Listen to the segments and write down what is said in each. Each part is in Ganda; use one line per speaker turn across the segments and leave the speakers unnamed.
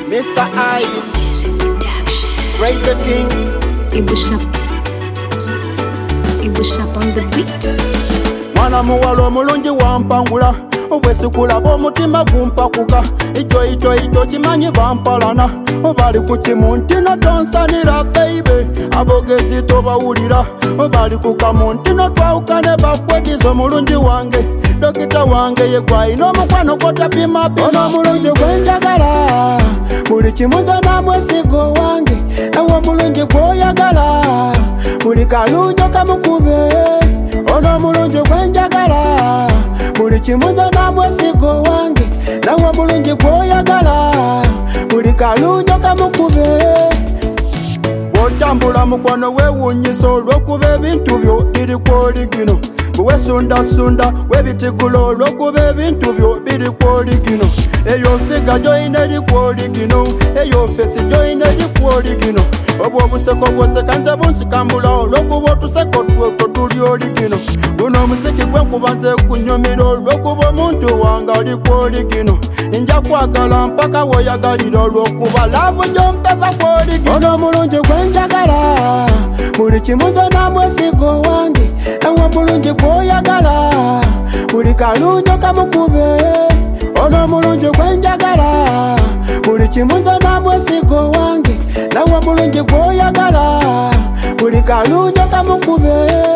Mr. Ice,
Music production.
Raise the King.
It was up on the beat.
Mwana muwala omulungi wampangula obwesikulaba omutima gumpakuka ito kimanyi bampalana obali ku kimu ntino tonsanira baby abogezi tobawulira obali ku kamu ntino twawukane bakwediza omulungi wange dokita wange yegwayina omukwano gwotapimapima ono omulungi gwenjagala buli kimu nze namwesigo wange ewo omulungi gwoyagala buli kalunjo kamukube ono omulungi gwenjagala buli kimu nze namwesigo wange nawe omulungi gwoyagala buli kalunjo kamukube bwotambula mukwano wewunyisa olwokuba ebintu byo biri kwoligino bwewesundasunda webitigula olwokuba ebintu byo biri kwoligino eyo figa gyoyina eri kwoligino eyo fesi gyoyina eri kwoligino obwo obuseko bwoseka nze bunsikambula olwokuba otuseko tweko tuli oligino guno omuziki gwenkuba nze kunyumira olwokuba omuntu wange ali kwoligino nja kwagala mpaka woyagalira olwokuba laavu gyompeva kwoligino ono omulungi gwenjagala buli kimu nze namwesigo wange ewo omulungi gwoyagala buli kalunjo kamukube ono omulungi gwenjagala buli kimu nze namwesigo wange nawe omulungi gwoyagala buli kalunjo kamukube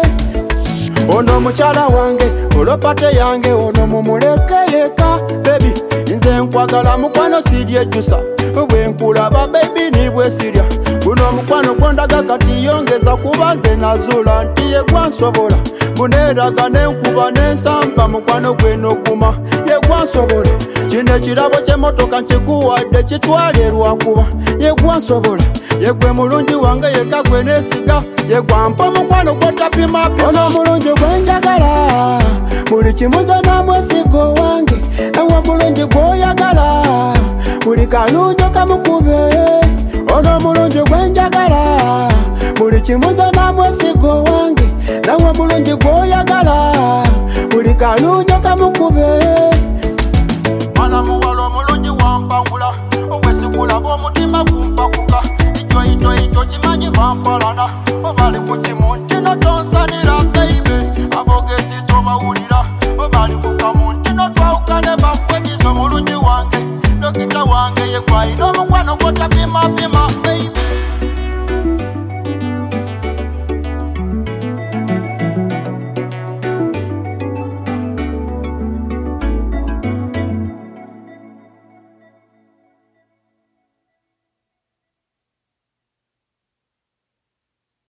ono omukyala wange olopate yange ono mumulekeyeka bebi nze nkwagala mukwano siryejjusa bwenkulaba bebi nibwesirya guno omukwano gwondaga kati yongeza kuba nze nazuula nti yegwansobola guneeraga nenkuba nensamba mukwano gwenoguma yegwansobola kino ekirabo ky'emotoka nkikuwadde kitwale lwakuba yegwansobola yegwe mulungi wange yeka gwe neesiga yegwampa mukwano gwotapimapima ono omulungi gwenjagala buli kimu nze namwesigo wange ewo omulungi gwoyagala buli kalunjo kamukube ono omulungi gwenjagala buli kimu nze namwesigo wange nawe omulungi gwoyagala buli kalunjo kamukube mwana muwala omulungi wampangula obwesikulaba omutima gumpakuka ito kimanyi bampalana obali ku kimu ntino tonsanira baby abogezi tobawulira obali ku kamu ntino twawukane bakwediza omulungi wange dokita wange yegwayina omukwano gwotapimapima